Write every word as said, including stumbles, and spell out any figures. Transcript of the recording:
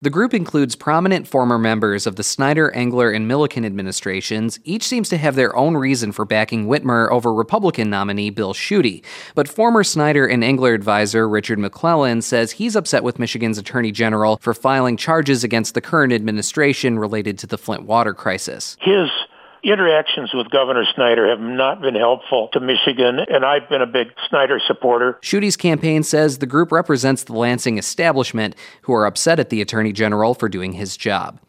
The group includes prominent former members of the Snyder, Engler, and Milliken administrations. Each seems to have their own reason for backing Whitmer over Republican nominee Bill Schuette. But former Snyder and Engler advisor Richard McClellan says he's upset with Michigan's attorney general for filing charges against the current administration related to the Flint water crisis. His interactions with Governor Snyder have not been helpful to Michigan, and I've been a big Snyder supporter. Schuette's campaign says the group represents the Lansing establishment, who are upset at the attorney general for doing his job.